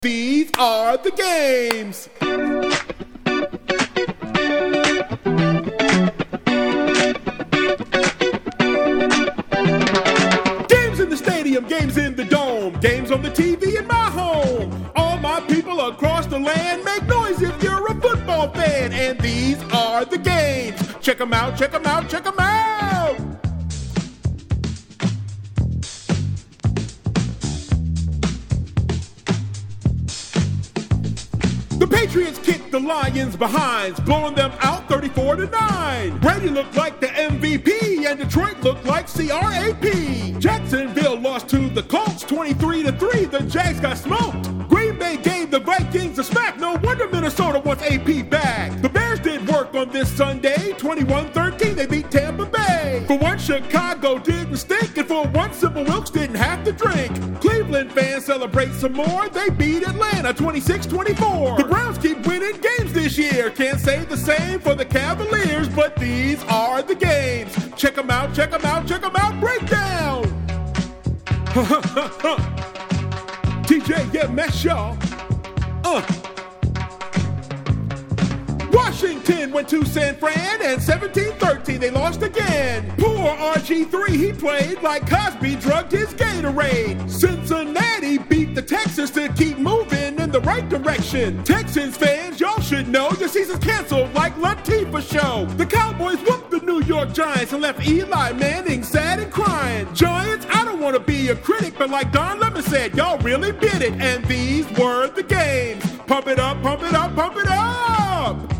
These are the games. Games in the stadium, games in the dome, games on the TV in my home. All my people across the land, make noise if you're a football fan. And these are the games. Check them out, check them out, check them out. The Patriots kicked the Lions behind, blowing them out 34-9. Brady looked like the MVP, and Detroit looked like CRAP. Jacksonville lost to the Colts 23-3. The Jags got smoked. Green Bay gave the Vikings a smack. No wonder Minnesota wants AP back. The Bears did work on this Sunday. 21-13, they beat Tampa Bay. For once, Chicago didn't stink, and for once, Simple Wilkes didn't have to drink. Cleveland fans celebrate some more. They beat Atlanta 26-24. The Browns keep winning games this year. Can't say the same for the Cavaliers, but these are the games. Check them out, check them out, check them out. Breakdown. TJ, get mess, y'all. Washington went to San Fran, and 17-13 they lost again. Poor RG3, he played like Cosby drugged his Gatorade. Cincinnati beat the Texans to keep moving in the right direction. Texans fans, y'all should know your season's canceled like Latifah show. The Cowboys whooped the New York Giants and left Eli Manning sad and crying. Giants, I don't want to be a critic, but like Don Lemon said, y'all really did it. And these were the games. Pump it up, pump it up, pump it up.